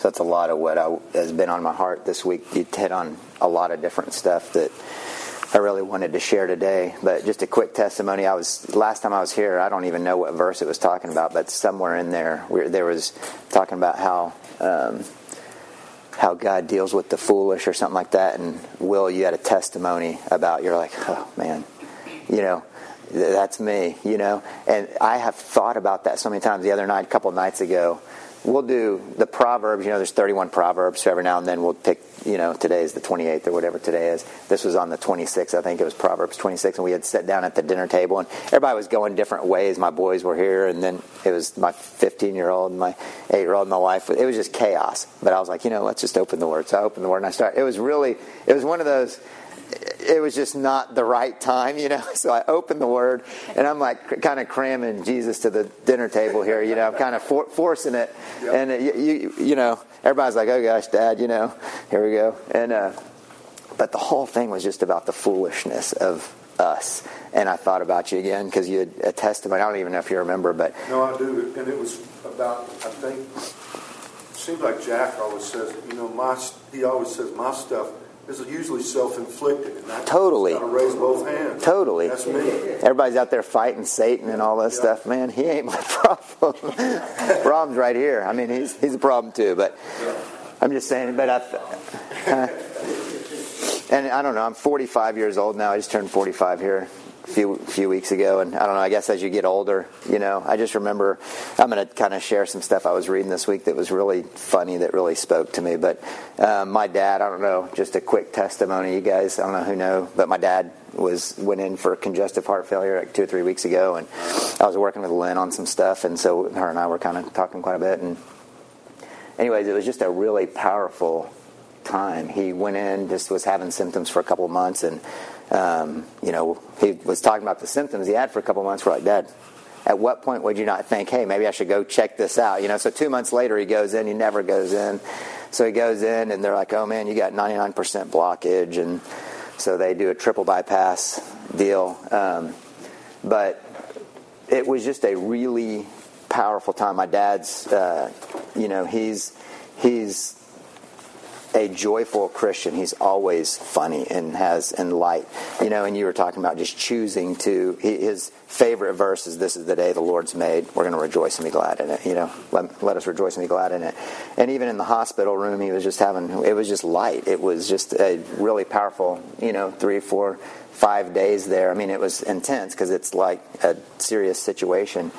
That's a lot of what has been on my heart this week. You hit on a lot of different stuff that I really wanted to share today. But just a quick testimony. Last time I was here, I don't even know what verse it was talking about, but somewhere in there, there was talking about how God deals with the foolish or something like that. And Will, you had a testimony about, you're like, oh man, that's me, And I have thought about that so many times. The other night, a couple of nights ago, we'll do the Proverbs. There's 31 Proverbs, so every now and then we'll pick, today is the 28th or whatever today is. This was on the 26th, I think it was Proverbs 26, and we had sat down at the dinner table, and everybody was going different ways. My boys were here, and then it was my 15-year-old and my 8-year-old and my wife. It was just chaos. But I was like, let's just open the Word. So I opened the Word, and I started. It was one of those... It was just not the right time, So I opened the Word, and I'm like kind of cramming Jesus to the dinner table here, I'm kind of forcing it. Yep. And everybody's like, "Oh gosh, Dad, here we go." And but the whole thing was just about the foolishness of us. And I thought about you again because you had a testimony. I don't even know if you remember, but no, I do. And it was about, I think, it seems like Jack always says, he always says my stuff is usually self-inflicted. And I totally. Got to raise both hands. Totally. That's me. Everybody's out there fighting Satan and all that stuff. Man, he ain't my problem. Problem's right here. I mean, he's a problem too. But I'm just saying. But and I don't know. I'm 45 years old now. I just turned 45 here a few weeks ago, and I don't know. I guess as you get older, I just remember. I'm going to kind of share some stuff I was reading this week that was really funny, that really spoke to me. But my dad, I don't know, just a quick testimony. You guys, I don't know who know, but my dad went in for congestive heart failure like 2 or 3 weeks ago, and I was working with Lynn on some stuff, and so her and I were kind of talking quite a bit. And anyways, it was just a really powerful time. He went in, just was having symptoms for a couple of months, and he was talking about the symptoms he had for a couple of months. We're like, Dad, at what point would you not think, hey, maybe I should go check this out? So 2 months later he goes in. He never goes in. So he goes in, and they're like, oh man, you got 99% blockage, and so they do a triple bypass deal. But it was just a really powerful time. My dad's, he's a joyful Christian. He's always funny and light. And you were talking about just choosing to. His favorite verse is, "This is the day the Lord's made. We're going to rejoice and be glad in it." Let us rejoice and be glad in it. And even in the hospital room, he was just it was just light. It was just a really powerful, 3, 4, 5 days there. I mean, it was intense because it's like a serious situation.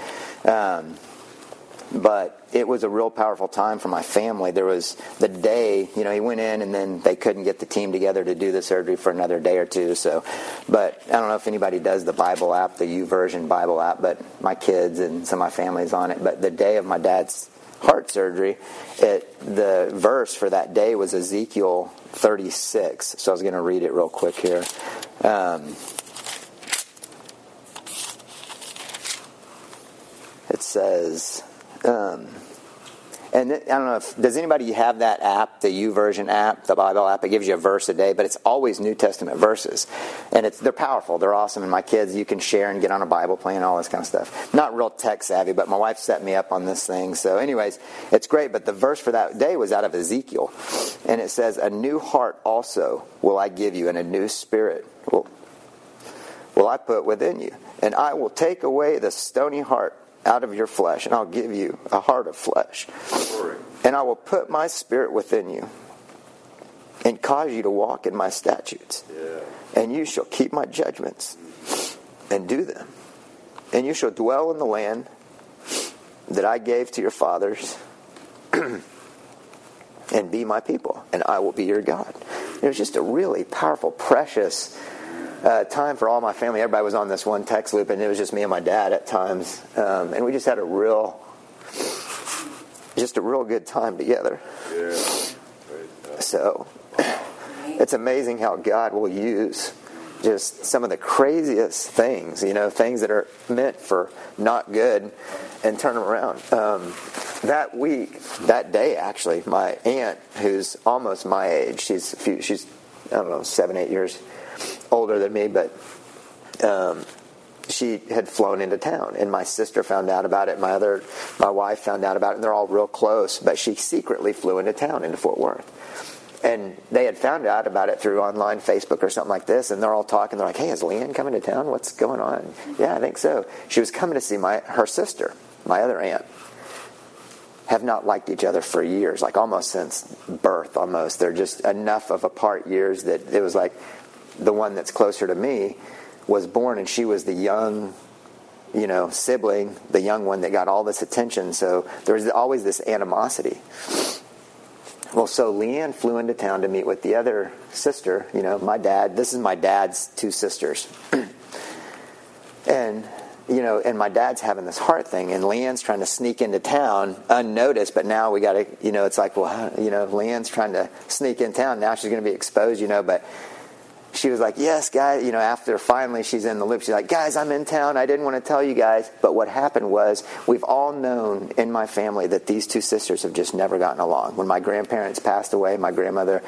But it was a real powerful time for my family. There was the day, he went in, and then they couldn't get the team together to do the surgery for another day or two. So, but I don't know if anybody does the Bible app, the YouVersion Bible app, but my kids and some of my family's on it. But the day of my dad's heart surgery, the verse for that day was Ezekiel 36. So I was going to read it real quick here. It says... and I don't know does anybody have that app, the YouVersion app, the Bible app? It gives you a verse a day, but it's always New Testament verses, and they're powerful, they're awesome. And my kids, you can share and get on a Bible plan, all this kind of stuff. Not real tech savvy, but my wife set me up on this thing. So, anyways, it's great. But the verse for that day was out of Ezekiel, and it says, "A new heart also will I give you, and a new spirit will I put within you, and I will take away the stony heart out of your flesh, and I'll give you a heart of flesh. And I will put my spirit within you, and cause you to walk in my statutes. And you shall keep my judgments, and do them. And you shall dwell in the land that I gave to your fathers, and be my people, and I will be your God." It was just a really powerful, precious time for all my family. Everybody was on this one text loop, and it was just me and my dad at times, and we just had a real good time together. So it's amazing how God will use just some of the craziest things, things that are meant for not good, and turn them around. That day actually, my aunt, who's almost my age, she's I don't know, 7-8 years older than me, but she had flown into town, and my sister found out about it. My wife found out about it, and they're all real close. But she secretly flew into town, into Fort Worth, and they had found out about it through online Facebook or something like this. And they're all talking. They're like, "Hey, is Leanne coming to town? What's going on?" "Yeah, I think so." She was coming to see her sister, my other aunt. Have not liked each other for years, like almost since birth. Almost, they're just enough of apart years that it was like the one that's closer to me was born, and she was the young, sibling, the young one that got all this attention. So there was always this animosity. Well, so Leanne flew into town to meet with the other sister, my dad. This is my dad's two sisters. And my dad's having this heart thing, and Leanne's trying to sneak into town unnoticed, but now we got to, it's like, well, Leanne's trying to sneak in town. Now she's going to be exposed, but she was like, "Yes, guys," after finally she's in the loop, she's like, "Guys, I'm in town. I didn't want to tell you guys." But what happened was, we've all known in my family that these two sisters have just never gotten along. When my grandparents passed away, my grandfather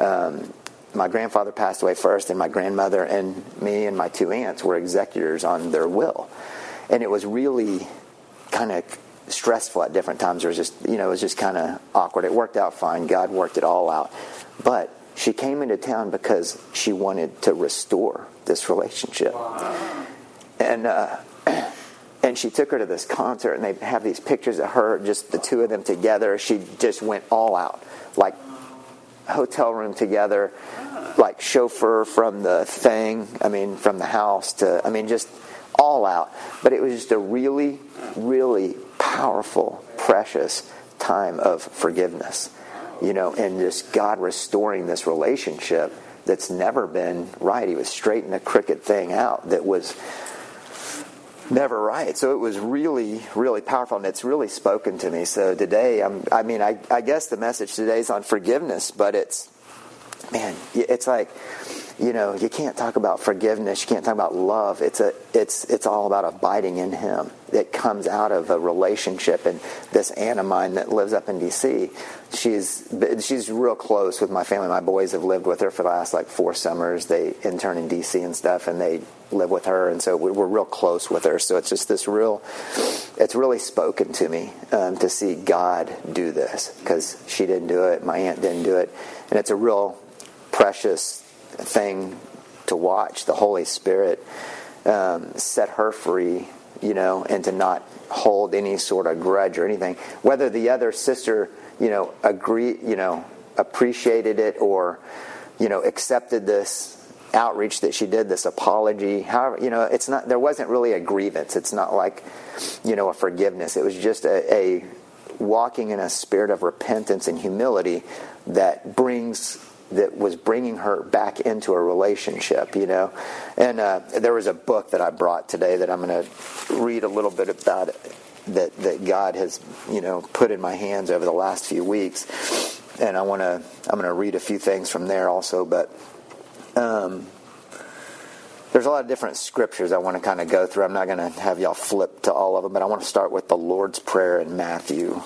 passed away first, and my grandmother and me and my two aunts were executors on their will. And it was really kind of stressful at different times. It was just kind of awkward. It worked out fine. God worked it all out. But she came into town because she wanted to restore this relationship. And she took her to this concert, and they have these pictures of her, just the two of them together. She just went all out, like hotel room together, like chauffeur from the from the house to, just all out. But it was just a really, really powerful, precious time of forgiveness, and just God restoring this relationship that's never been right. He was straightening a crooked thing out that was never right. So it was really, really powerful, and it's really spoken to me. So today, I guess the message today is on forgiveness, but it's like, you can't talk about forgiveness. You can't talk about love. It's all about abiding in Him. It comes out of a relationship. And this Anna mine that lives up in D.C., she's real close with my family. My boys have lived with her for the last 4 summers. They intern in D.C. and stuff, and they live with her, and so we're real close with her. So it's just it's really spoken to me to see God do this, because she didn't do it, my aunt didn't do it, and it's a real precious thing to watch the Holy Spirit set her free, and to not hold any sort of grudge or anything. Whether the other sister, appreciated it or, accepted this outreach that she did, this apology. However, there wasn't really a grievance. It's not like, a forgiveness. It was just a walking in a spirit of repentance and humility that was bringing her back into a relationship, And there was a book that I brought today that I'm going to read a little bit about it, that God has, put in my hands over the last few weeks. And I'm going to read a few things from there also, but there's a lot of different scriptures I want to kind of go through. I'm not going to have y'all flip to all of them, but I want to start with the Lord's Prayer in Matthew.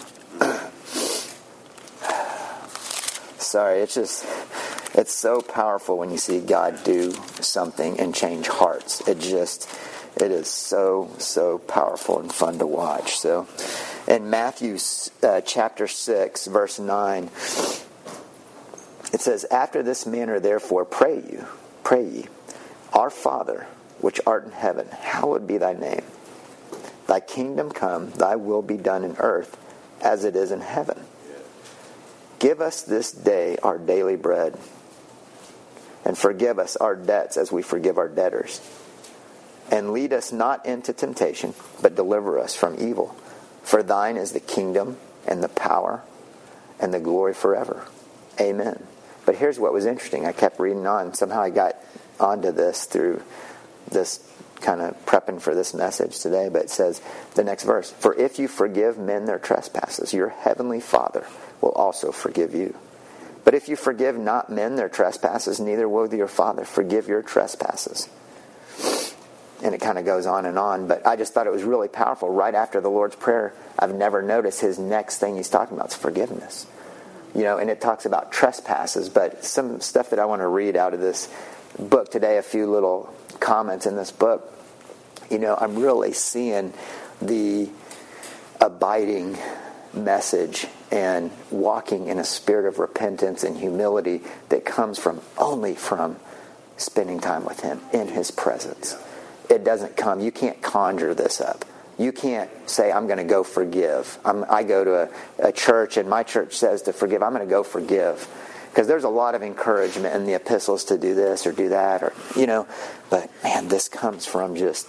Sorry, it's so powerful when you see God do something and change hearts. It is so powerful and fun to watch. So, in Matthew chapter 6, verse 9, it says, "After this manner, therefore, pray ye, Our Father, which art in heaven, hallowed be thy name. Thy kingdom come, thy will be done in earth, as it is in heaven. Give us this day our daily bread, and forgive us our debts as we forgive our debtors. And lead us not into temptation, but deliver us from evil. For thine is the kingdom, and the power, and the glory forever. Amen." But here's what was interesting. I kept reading on. Somehow I got onto this through this kind of prepping for this message today. But it says, the next verse, "For if you forgive men their trespasses, your heavenly Father will also forgive you. But if you forgive not men their trespasses, neither will your Father forgive your trespasses." And it kind of goes on and on. But I just thought it was really powerful. Right after the Lord's Prayer, I've never noticed his next thing he's talking about is forgiveness. And it talks about trespasses. But some stuff that I want to read out of this book today, a few little comments in this book. I'm really seeing the abiding message and walking in a spirit of repentance and humility that comes only from spending time with Him in His presence. It doesn't come. You can't conjure this up. You can't say, I'm going to go forgive. I go to a church, and my church says to forgive. I'm going to go forgive. Because there's a lot of encouragement in the epistles to do this or do that. But man, this comes from just,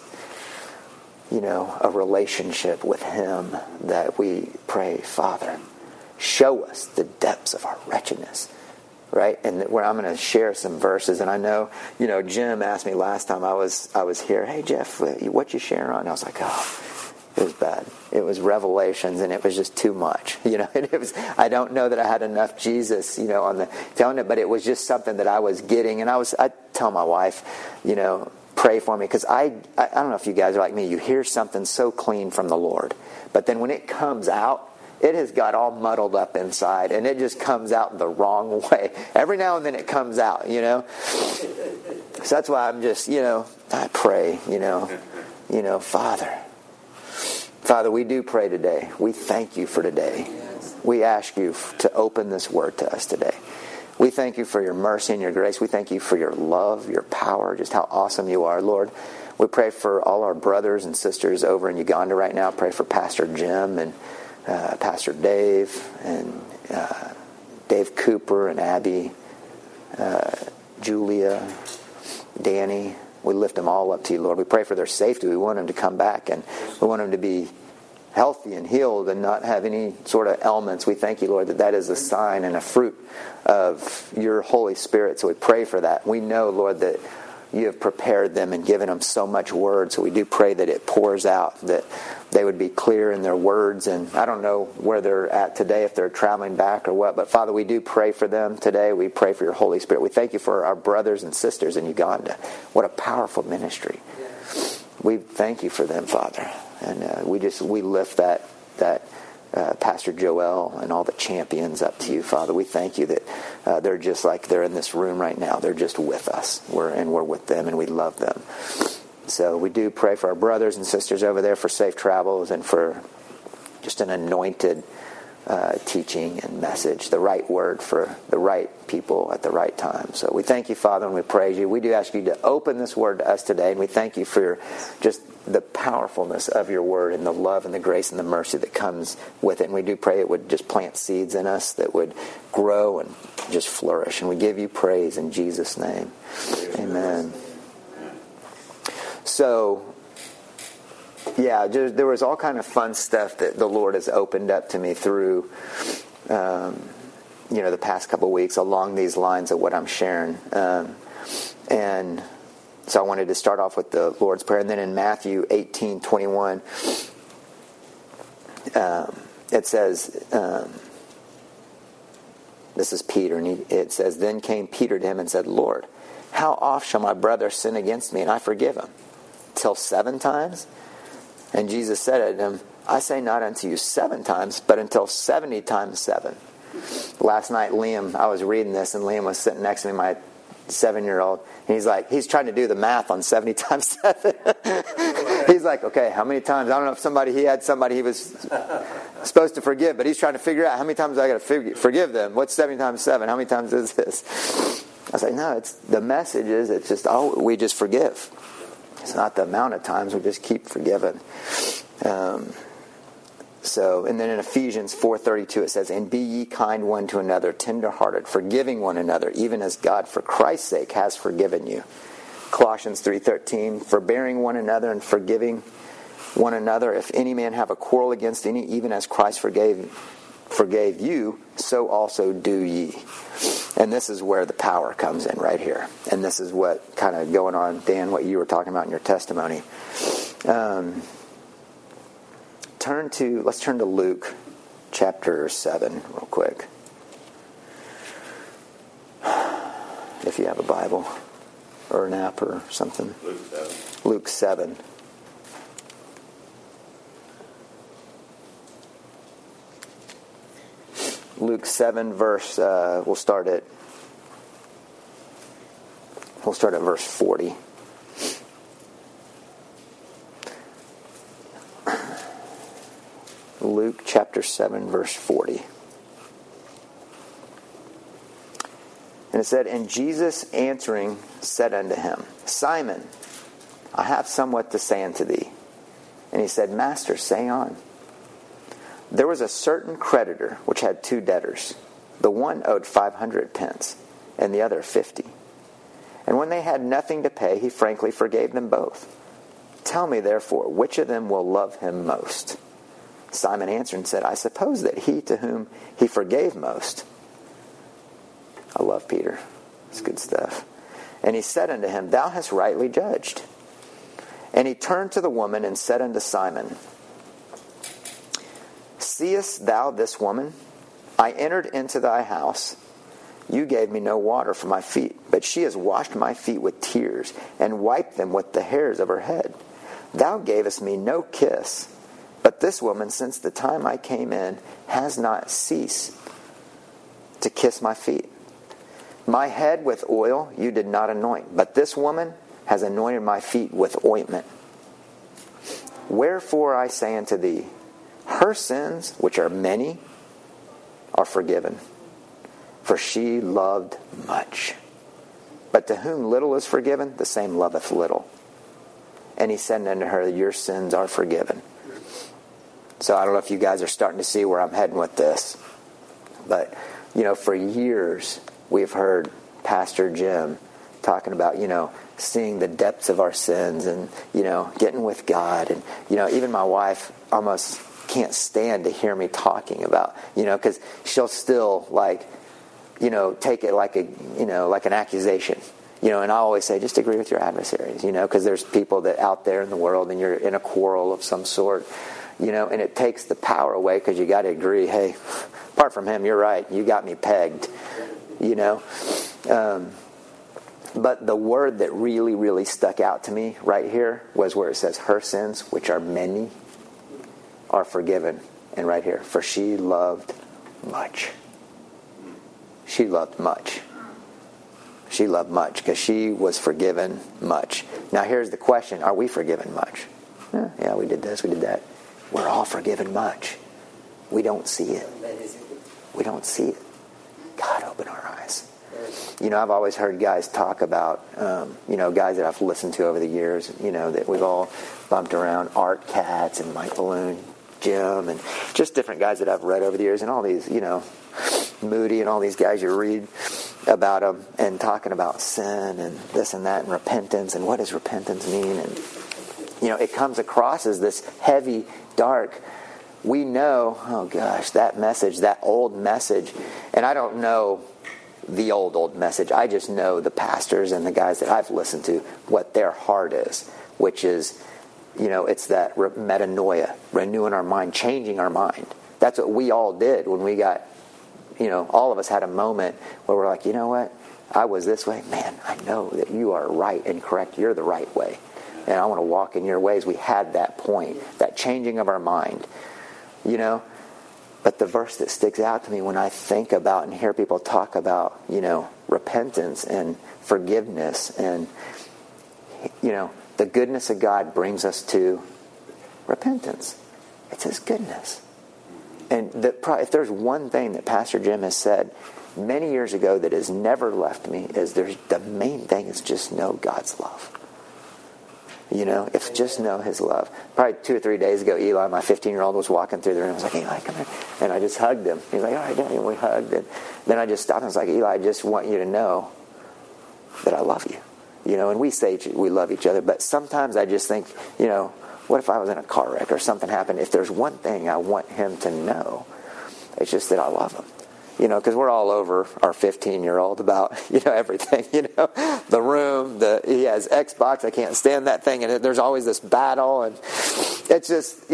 a relationship with Him that we pray, Father, show us the depths of our wretchedness. Right? And where I'm going to share some verses. And I know, Jim asked me last time I was here, hey, Jeff, what you share on? And I was like, it was bad. It was Revelations, and it was just too much. I don't know that I had enough Jesus, on the telling it, but it was just something that I was getting. And I tell my wife, pray for me, because I don't know if you guys are like me. You hear something so clean from the Lord, but then when it comes out, it has got all muddled up inside, and it just comes out the wrong way. Every now and then it comes out, So that's why I'm just, I pray, Father, we do pray today. We thank you for today. We ask you to open this word to us today. We thank you for your mercy and your grace. We thank you for your love, your power, just how awesome you are, Lord. We pray for all our brothers and sisters over in Uganda right now. Pray for Pastor Jim and Pastor Dave and Dave Cooper and Abby, Julia, Danny. We lift them all up to you, Lord. We pray for their safety. We want them to come back, and we want them to be healthy and healed and not have any sort of ailments. We thank you, Lord, that is a sign and a fruit of your Holy Spirit. So we pray for that. We know, Lord, that you have prepared them and given them so much word. So we do pray that it pours out, that they would be clear in their words. And I don't know where they're at today, if they're traveling back or what. But Father, we do pray for them today. We pray for your Holy Spirit. We thank you for our brothers and sisters in Uganda. What a powerful ministry. We thank you for them, Father. And we lift that Pastor Joel and all the champions up to you, Father. We thank you that they're just like they're in this room right now. They're just with us. We're with them, and we love them. So we do pray for our brothers and sisters over there for safe travels and for just an anointed teaching and message, the right word for the right people at the right time. So we thank you, Father, and we praise you. We do ask you to open this word to us today, and we thank you for just the powerfulness of your word and the love and the grace and the mercy that comes with it. And we do pray it would just plant seeds in us that would grow and just flourish. And we give you praise in Jesus' name. Amen. So, yeah, there was all kind of fun stuff that the Lord has opened up to me through, the past couple of weeks along these lines of what I'm sharing. And so I wanted to start off with the Lord's Prayer. And then in Matthew 18:21, it says, this is Peter, and it says, Then came Peter to him and said, Lord, how oft shall my brother sin against me, and I forgive him? Till 7 times? And Jesus said unto him, I say not unto you 7 times, but until 70 times 7. Last night, Liam, I was reading this, and Liam was sitting next to me, my 7-year-old, and he's trying to do the math on 70 times 7. He's like, okay, how many times? I don't know if he had somebody he was supposed to forgive, but he's trying to figure out how many times I got to forgive them. What's 70 times 7? How many times is this? I was like, no, the message is it's just, we just forgive. It's not the amount of times, we just keep forgiving. And then in Ephesians 4:32 it says, And be ye kind one to another, tender-hearted, forgiving one another, even as God for Christ's sake has forgiven you. Colossians 3:13, forbearing one another and forgiving one another. If any man have a quarrel against any, even as Christ forgave you, so also do ye. And this is where the power comes in right here. And this is what kind of going on, Dan, what you were talking about in your testimony. Let's turn to Luke chapter 7 real quick. If you have a Bible or an app or something. Luke 7. Luke 7 verse, we'll start at verse 40. Luke chapter 7, verse 40. And it said, "And Jesus answering said unto him, Simon, I have somewhat to say unto thee. And he said, Master, say on. There was a certain creditor which had 2 debtors. The one owed 500 pence, and the other 50. And when they had nothing to pay, he frankly forgave them both. Tell me, therefore, which of them will love him most? Simon answered and said, I suppose that he to whom he forgave most." I love Peter. It's good stuff. "And he said unto him, Thou hast rightly judged. And he turned to the woman and said unto Simon, Seest thou this woman? I entered into thy house. You gave me no water for my feet, but she has washed my feet with tears and wiped them with the hairs of her head. Thou gavest me no kiss, but this woman, since the time I came in, has not ceased to kiss my feet. My head with oil you did not anoint, but this woman has anointed my feet with ointment. Wherefore I say unto thee, her sins, which are many, are forgiven, for she loved much. But to whom little is forgiven, the same loveth little. And he said unto her, Your sins are forgiven." So I don't know if you guys are starting to see where I'm heading with this. But, for years we've heard Pastor Jim talking about, seeing the depths of our sins and, getting with God. And, even my wife almost can't stand to hear me talking about, because she'll still take it like an accusation. And I always say, just agree with your adversaries, because there's people that out there in the world and you're in a quarrel of some sort, and it takes the power away because you got to agree, hey, apart from him, you're right, you got me pegged, But the word that really, really stuck out to me right here was where it says, her sins, which are many, are forgiven. And right here, for she loved much. She loved much. She loved much because she was forgiven much. Now here's the question, are we forgiven much? Yeah, we did this, we did that. We're all forgiven much. We don't see it. We don't see it. God, open our eyes. I've always heard guys talk about, guys that I've listened to over the years, that we've all bumped around, Art Katz and Mike Balloon, Jim, and just different guys that I've read over the years, and all these, Moody and all these guys you read about them and talking about sin and this and that and repentance and what does repentance mean, and it comes across as this heavy, dark. We know, oh gosh, that message, that old message, and I don't know the old message. I just know the pastors and the guys that I've listened to, what their heart is, which is, it's that metanoia, renewing our mind, changing our mind. That's what we all did when we got, all of us had a moment where we're like, you know what? I was this way. Man, I know that you are right and correct. You're the right way. And I want to walk in your ways. We had that point, that changing of our mind, But the verse that sticks out to me when I think about and hear people talk about, repentance and forgiveness and, the goodness of God brings us to repentance. It's His goodness. And if there's one thing that Pastor Jim has said many years ago that has never left me, is the main thing is just know God's love. If just know His love. Probably 2 or 3 days ago, Eli, my 15-year-old, was walking through the room. I was like, Eli, come here. And I just hugged him. He's like, all right, Daddy. And we hugged. And then I just stopped and I was like, Eli, I just want you to know that I love you. And we say we love each other. But sometimes I just think, what if I was in a car wreck or something happened? If there's one thing I want him to know, it's just that I love him. Because we're all over our 15-year-old about, everything, the room, he has Xbox, I can't stand that thing, and there's always this battle, and it's just,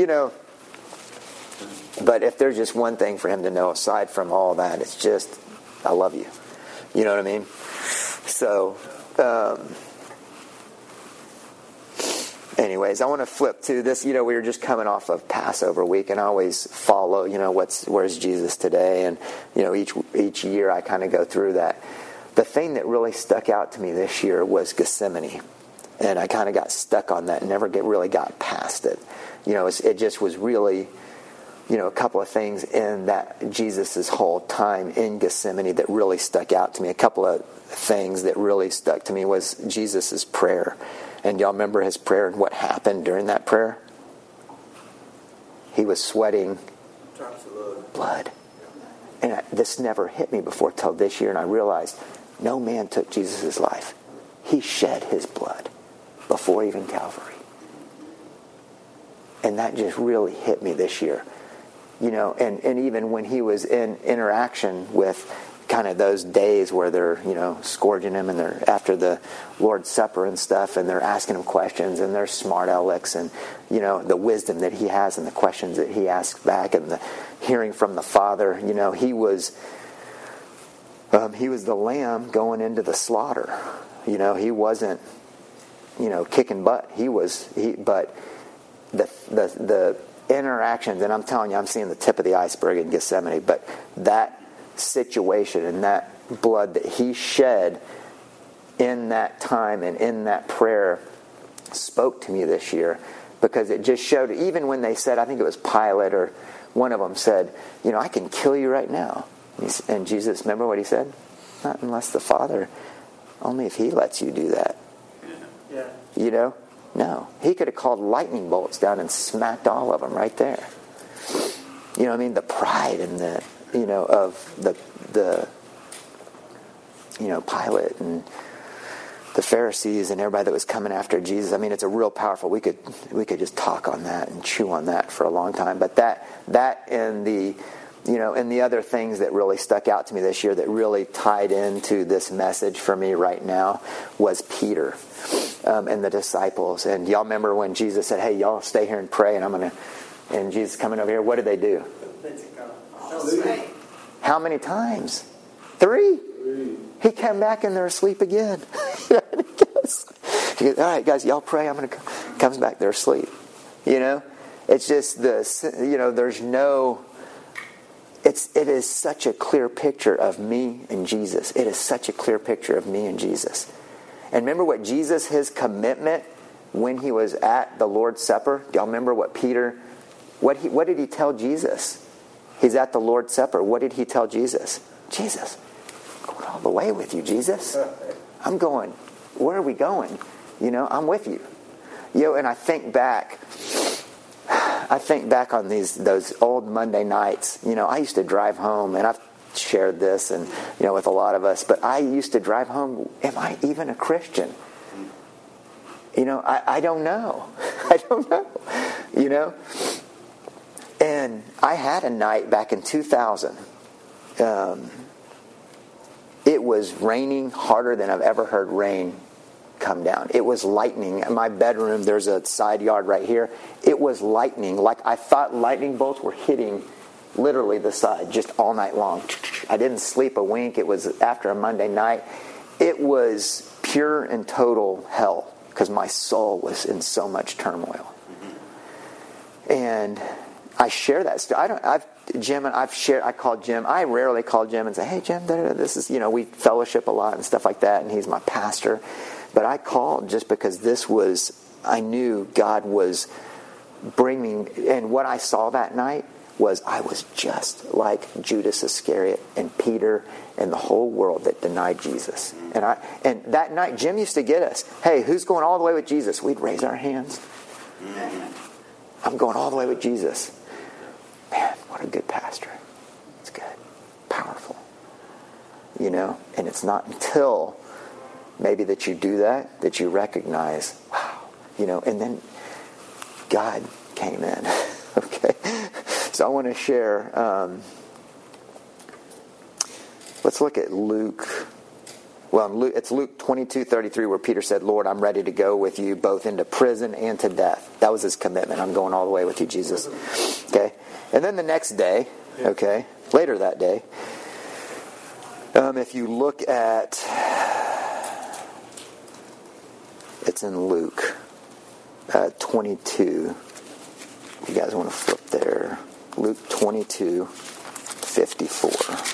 but if there's just one thing for him to know aside from all that, it's just, I love you. You know what I mean? So, anyways, I want to flip to this. We were just coming off of Passover week, and I always follow, where's Jesus today? And, each year I kind of go through that. The thing that really stuck out to me this year was Gethsemane. And I kind of got stuck on that and never really got past it. It just was really a couple of things in that Jesus' whole time in Gethsemane that really stuck out to me. A couple of things that really stuck to me was Jesus' prayer. And y'all remember his prayer and what happened during that prayer? He was sweating blood. And this never hit me before till this year, and I realized no man took Jesus' life. He shed his blood before even Calvary. And that just really hit me this year. And even when he was in interaction with kind of those days where they're, scourging him and they're after the Lord's Supper and stuff, and they're asking him questions, and they're smart alecks, and, the wisdom that he has and the questions that he asks back, and the hearing from the Father, he was the lamb going into the slaughter. He wasn't, kicking butt. But the interactions, and I'm telling you, I'm seeing the tip of the iceberg in Gethsemane, but that situation and that blood that he shed in that time and in that prayer spoke to me this year, because it just showed, even when they said, I think it was Pilate or one of them said, I can kill you right now. And Jesus, remember what he said? Not unless the Father, only if he lets you do that. Yeah. No. He could have called lightning bolts down and smacked all of them right there. The pride and the, of the Pilate and the Pharisees and everybody that was coming after Jesus. It's a real powerful, we could just talk on that and chew on that for a long time. But that and the, and the other things that really stuck out to me this year that really tied into this message for me right now was Peter and the disciples. And y'all remember when Jesus said, hey, y'all stay here and pray, and Jesus coming over here, what did they do? How many times? 3. He came back and they're asleep again. He goes, all right, guys, y'all pray. I'm going to come. Comes back, they're asleep. It's just this. There's no. It is such a clear picture of me and Jesus. It is such a clear picture of me and Jesus. And remember what Jesus, his commitment when he was at the Lord's Supper. Do y'all remember what Peter? What did he tell Jesus? He's at the Lord's Supper. What did he tell Jesus? Jesus, I'm going all the way with you, Jesus. I'm going. Where are we going? I'm with you. And I think back on those old Monday nights. I used to drive home, and I've shared this, and with a lot of us. But I used to drive home. Am I even a Christian? I don't know. I don't know. And I had a night back in 2000. It was raining harder than I've ever heard rain come down. It was lightning. In my bedroom, there's a side yard right here. It was lightning. Like I thought lightning bolts were hitting literally the side just all night long. I didn't sleep a wink. It was after a Monday night. It was pure and total hell because my soul was in so much turmoil. And I share that story. I called Jim. I rarely call Jim and say, hey, Jim, this is, we fellowship a lot and stuff like that, and he's my pastor. But I called just because I knew God was bringing, and what I saw that night was I was just like Judas Iscariot and Peter and the whole world that denied Jesus. And that night, Jim used to get us, hey, who's going all the way with Jesus? We'd raise our hands. I'm going all the way with Jesus. Man, what a good pastor. It's good. Powerful. And it's not until maybe that you do that you recognize, wow, and then God came in. Okay? So I want to share, let's look at Luke. Well, it's Luke 22:33 where Peter said, Lord, I'm ready to go with you both into prison and to death. That was his commitment. I'm going all the way with you, Jesus. Okay? And then the next day, okay, later that day, if you look at, it's in Luke 22. You guys want to flip there. Luke 22:54.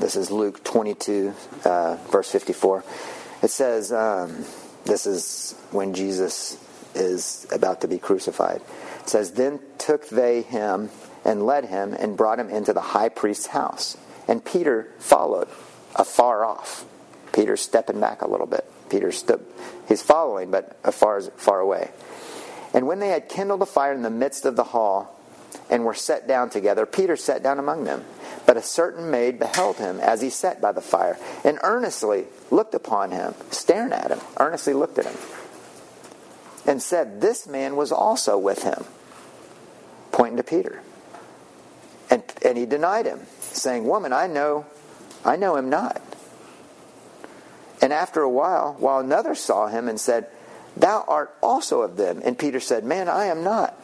This is Luke 22, verse 54. It says, this is when Jesus is about to be crucified. It says, then took they him and led him and brought him into the high priest's house. And Peter followed afar off. Peter's stepping back a little bit. He's following, but far away. And when they had kindled a fire in the midst of the hall and were set down together, Peter sat down among them. But a certain maid beheld him as he sat by the fire, and earnestly looked upon him, staring at him, earnestly looked at him, and said, this man was also with him, pointing to Peter. And he denied him, saying, woman, I know him not. And after a while another saw him and said, thou art also of them. And Peter said, man, I am not.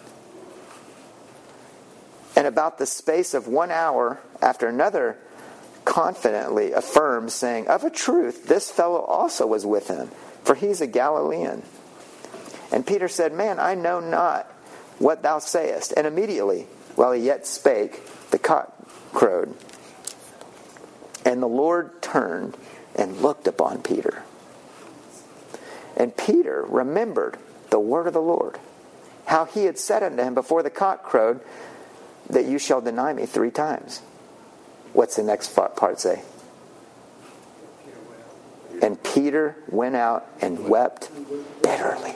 And about the space of 1 hour after, another confidently affirmed, saying, of a truth, this fellow also was with him, for he's a Galilean. And Peter said, man, I know not what thou sayest. And immediately, while he yet spake, the cock crowed. And the Lord turned and looked upon Peter. And Peter remembered the word of the Lord, how he had said unto him before the cock crowed, that you shall deny me 3 times. What's the next part say? And Peter went out and wept bitterly.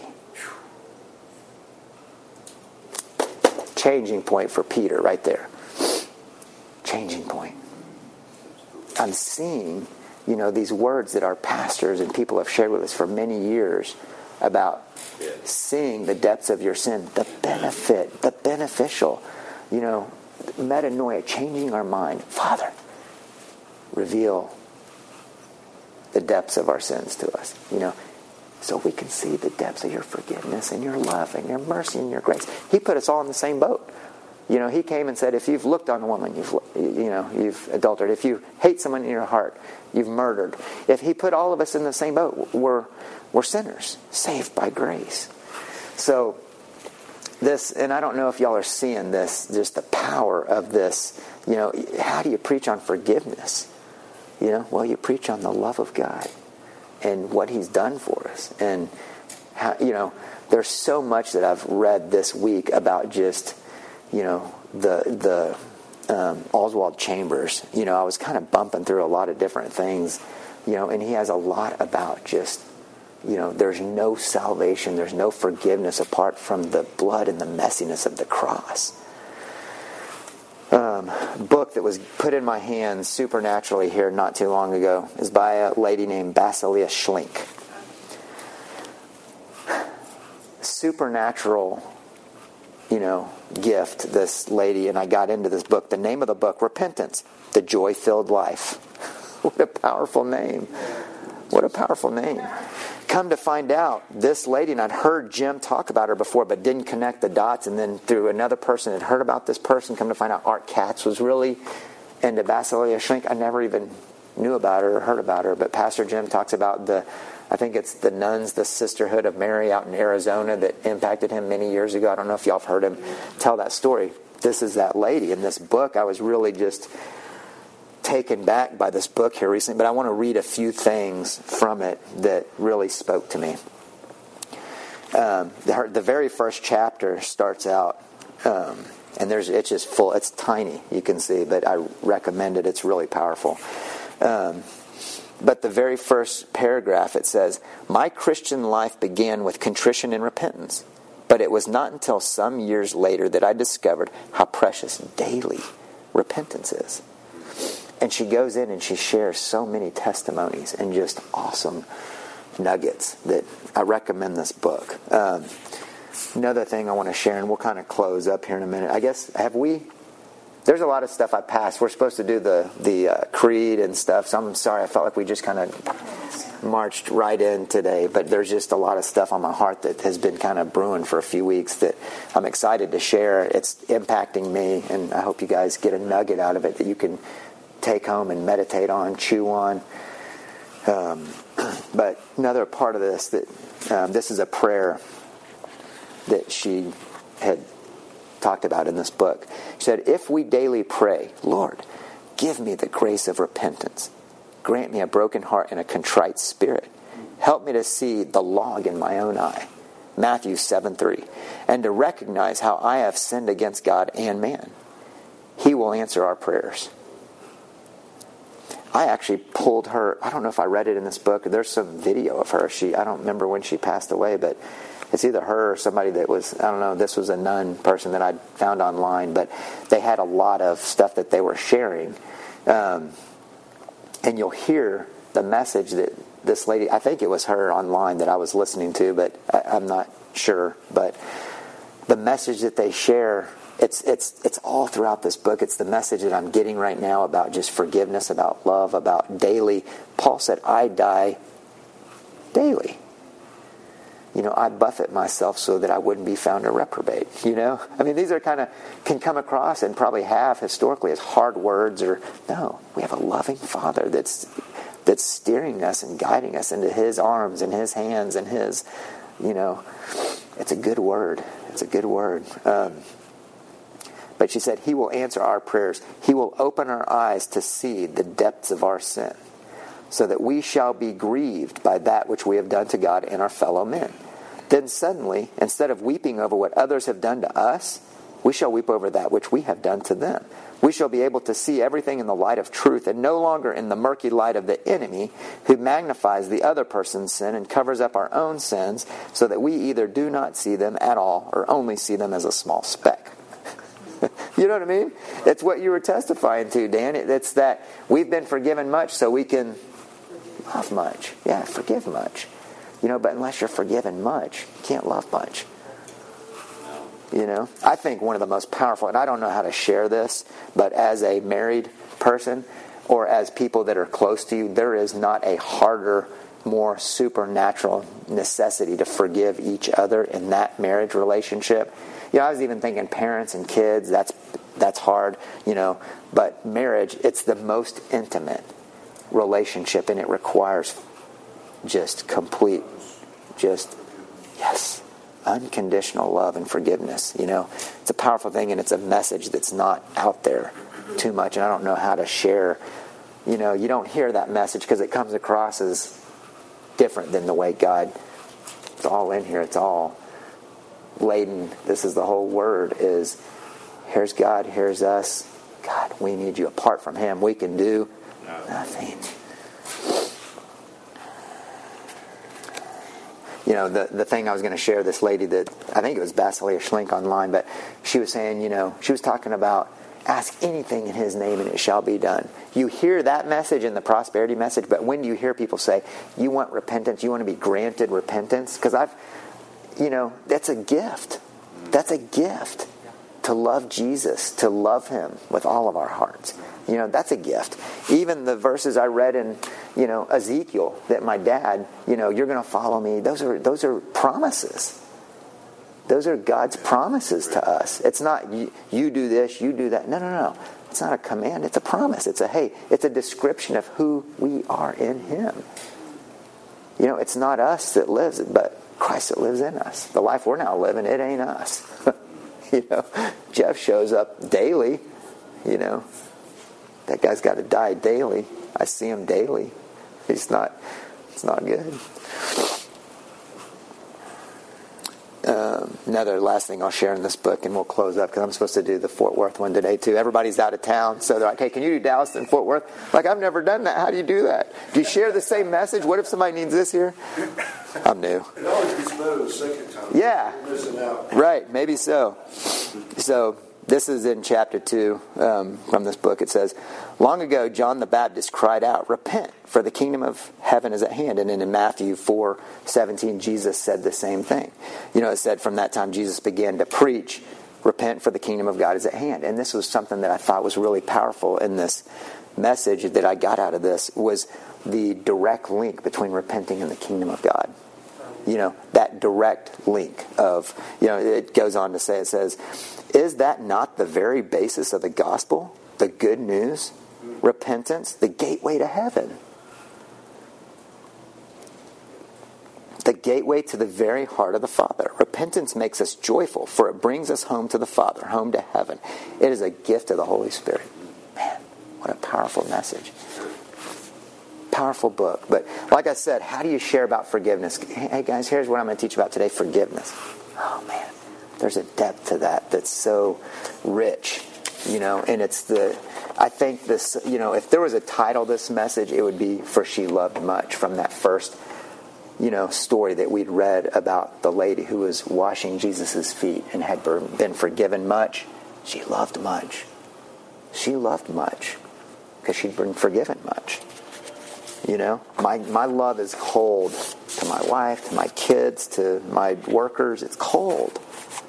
Changing point for Peter right there. Changing point. I'm seeing, these words that our pastors and people have shared with us for many years about seeing the depths of your sin, the benefit, the beneficial, metanoia, changing our mind. Father, reveal the depths of our sins to us, so we can see the depths of your forgiveness and your love and your mercy and your grace. He put us all in the same boat. He came and said, if you've looked on a woman, you've adulterated. If you hate someone in your heart, you've murdered. If he put all of us in the same boat, we're sinners, saved by grace. So this, and I don't know if y'all are seeing this, just the power of this. How do you preach on forgiveness? Well, you preach on the love of God and what he's done for us. And how, there's so much that I've read this week about just, the Oswald Chambers. I was kind of bumping through a lot of different things, and he has a lot about just, there's no salvation, there's no forgiveness apart from the blood and the messiness of the cross. Book that was put in my hands supernaturally here not too long ago is by a lady named Basilia Schlink. Supernatural, gift, this lady, and I got into this book. The name of the book, Repentance, The Joy-Filled Life. What a powerful name. What a powerful name. Come to find out, this lady, and I'd heard Jim talk about her before, but didn't connect the dots, and then through another person had heard about this person, come to find out Art Katz was really into Basilia Schlink. I never even knew about her or heard about her, but Pastor Jim talks about I think it's the nuns, the Sisterhood of Mary out in Arizona that impacted him many years ago. I don't know if y'all have heard him tell that story. This is that lady. In this book, I was really just taken back by this book here recently, but I want to read a few things from it that really spoke to me. The very first chapter starts out, and it's just full. It's tiny, you can see, but I recommend it. It's really powerful. But the very first paragraph, it says, my Christian life began with contrition and repentance, but it was not until some years later that I discovered how precious daily repentance is. And she goes in and she shares so many testimonies and just awesome nuggets that I recommend this book. Another thing I want to share, and we'll kind of close up here in a minute. I guess, there's a lot of stuff I passed. We're supposed to do the creed and stuff, so I'm sorry. I felt like we just kind of marched right in today, but there's just a lot of stuff on my heart that has been kind of brewing for a few weeks that I'm excited to share. It's impacting me, and I hope you guys get a nugget out of it that you can take home and meditate on, chew on. But another part of this, that this is a prayer that she had talked about in this book. She said, if we daily pray, Lord, give me the grace of repentance. Grant me a broken heart and a contrite spirit. Help me to see the log in my own eye. Matthew 7:3. And to recognize how I have sinned against God and man. He will answer our prayers. I actually pulled her, I don't know if I read it in this book, there's some video of her. I don't remember when she passed away, but it's either her or somebody that was, I don't know, this was a nun person that I found online, but they had a lot of stuff that they were sharing. And you'll hear the message that this lady, I think it was her online that I was listening to, but I'm not sure. But the message that they share, it's all throughout this book. It's the message that I'm getting right now about just forgiveness, about love, about daily. Paul said, I die daily. I buffet myself so that I wouldn't be found a reprobate. I mean, these are can come across and probably have historically as hard words, or no, we have a loving Father that's steering us and guiding us into His arms and His hands and His, it's a good word. It's a good word. But she said, He will answer our prayers. He will open our eyes to see the depths of our sin, so that we shall be grieved by that which we have done to God and our fellow men. Then suddenly, instead of weeping over what others have done to us, we shall weep over that which we have done to them. We shall be able to see everything in the light of truth, and no longer in the murky light of the enemy, who magnifies the other person's sin and covers up our own sins, so that we either do not see them at all or only see them as a small speck. You know what I mean? That's what you were testifying to, Dan. It's that we've been forgiven much so we can love much. Yeah, forgive much. But unless you're forgiven much, you can't love much. I think one of the most powerful, and I don't know how to share this, but as a married person or as people that are close to you, there is not a harder, more supernatural necessity to forgive each other in that marriage relationship. I was even thinking parents and kids, that's hard, but marriage, it's the most intimate relationship, and it requires just complete, unconditional love and forgiveness. It's a powerful thing, and it's a message that's not out there too much, and I don't know how to share. You don't hear that message because it comes across as different than the way God, it's all in here, it's all laden. This is the whole word is, here's God, here's us. God, we need you. Apart from Him, we can do nothing. The thing I was going to share, this lady that, I think it was Basilia Schlink online, but she was saying, she was talking about ask anything in His name and it shall be done. You hear that message in the prosperity message, but when do you hear people say, you want repentance, you want to be granted repentance? Because that's a gift. That's a gift to love Jesus, to love Him with all of our hearts. That's a gift. Even the verses I read in, Ezekiel that my dad, you're going to follow me. Those are promises. Those are God's promises to us. It's not you do this, you do that. No. It's not a command. It's a promise. It's a description of who we are in Him. It's not us that lives, but Christ that lives in us. The life we're now living, it ain't us. Jeff shows up daily. That guy's got to die daily. I see him daily. It's not good. Another last thing I'll share in this book, and we'll close up because I'm supposed to do the Fort Worth one today too. Everybody's out of town, so they're like, hey, can you do Dallas and Fort Worth? Like, I've never done that. How do you do that? Do you share the same message? What if somebody needs this here? I'm new. It always gets better the second time. Yeah. You're missing out. Right, maybe so. So this is in chapter 2 from this book. It says, long ago, John the Baptist cried out, repent, for the kingdom of heaven is at hand. And then in Matthew 4:17, Jesus said the same thing. It said from that time Jesus began to preach, repent, for the kingdom of God is at hand. And this was something that I thought was really powerful in this message that I got out of this, was the direct link between repenting and the kingdom of God. That direct link of, it goes on to say, it says, is that not the very basis of the gospel? The good news? Repentance? The gateway to heaven. The gateway to the very heart of the Father. Repentance makes us joyful, for it brings us home to the Father, home to heaven. It is a gift of the Holy Spirit. Man, What a powerful message. Powerful book. But like I said, how do you share about forgiveness? Hey guys, here's what I'm going to teach about today, forgiveness. Oh man, there's a depth to that that's so rich, and I think this, if there was a title to this message, it would be For She Loved Much, from that first, story that we'd read about the lady who was washing Jesus' feet and had been forgiven much. She loved much. She loved much because she'd been forgiven much. My love is cold to my wife, to my kids, to my workers. It's cold.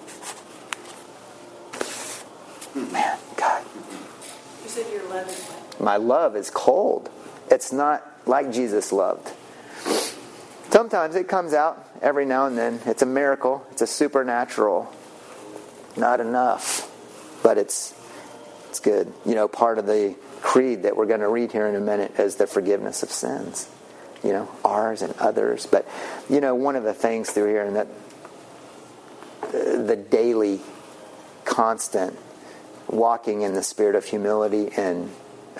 Man, God. You said your love is what? My love is cold. It's not like Jesus loved. Sometimes it comes out every now and then. It's a miracle. It's a supernatural. Not enough. But it's good. Part of the creed that we're going to read here in a minute is the forgiveness of sins. Ours and others. But, one of the things through here, and that the daily, constant walking in the spirit of humility and,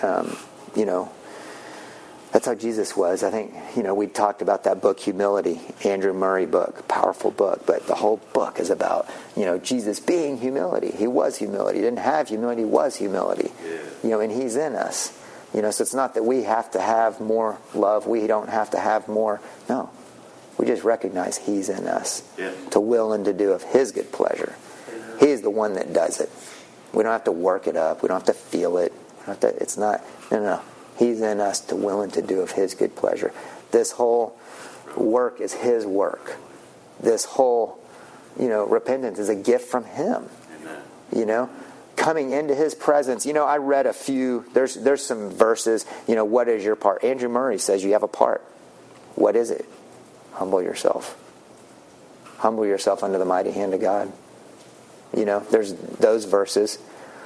that's how Jesus was. I think, we talked about that book, Humility, Andrew Murray book, powerful book, but the whole book is about, Jesus being humility. He was humility. He didn't have humility, he was humility. Yeah. And he's in us. So it's not that we have to have more love. We don't have to have more. No. We just recognize he's in us to will and to do of his good pleasure. He's the one that does it. We don't have to work it up. We don't have to feel it. It's not, no. He's in us to will and to do of his good pleasure. This whole work is his work. This whole, repentance is a gift from him. Amen. Coming into his presence. I read a few, there's some verses, what is your part? Andrew Murray says you have a part. What is it? Humble yourself. Humble yourself under the mighty hand of God. There's those verses.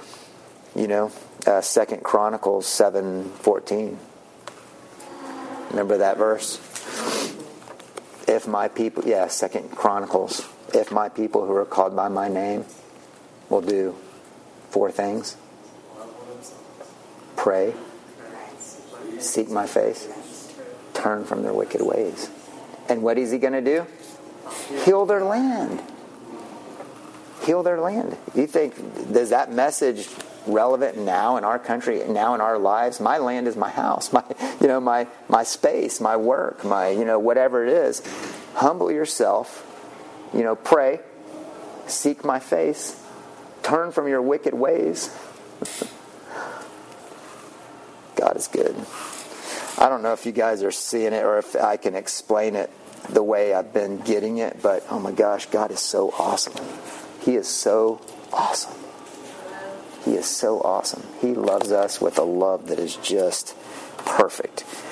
2 Chronicles 7:14. Remember that verse? If my people, 2 Chronicles, if my people who are called by my name will do 4 things. Pray, seek my face, turn from their wicked ways. And what is he going to do? Heal their land. Heal their land. You think, does that message relevant now in our country, now in our lives? My land is my house, my space, my work, my whatever it is. Humble yourself, pray, seek my face, turn from your wicked ways. God is good. I don't know if you guys are seeing it or if I can explain it the way I've been getting it, but oh my gosh, God is so awesome. He is so awesome. He is so awesome. He loves us with a love that is just perfect.